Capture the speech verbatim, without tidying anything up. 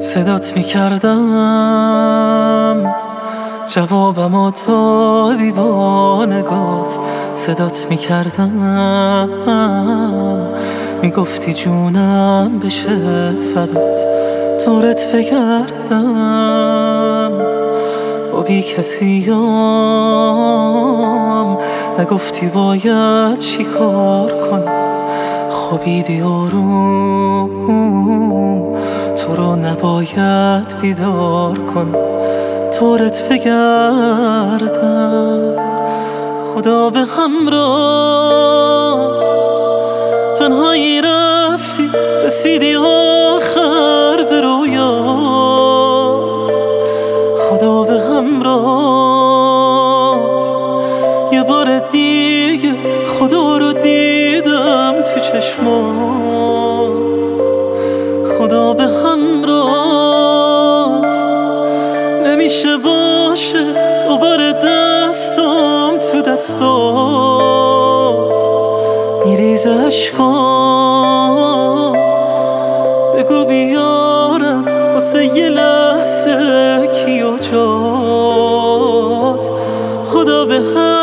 صدات میکردم جوابمو دادی با نگات. صدات میکردم میگفتی جونم بشه فدات. دورت بگردم با بی کسیام، نگفتی باید چی کار کنم. خوابیدی آروم، تو رو نباید بیدار کنم. دورت بگردم خدا به همراهت. تنهایی رفتی رسیدی آخر به رویات. خدا به همراهت. یه بار دیگه خدا رو دیدم تو چشمات. خدا به همراهت. نمیشه باشه دوباره دستم تو دستات. میریزه اشکام، بگو بیارم واسه یه لحظه کی و جات. خدا به هم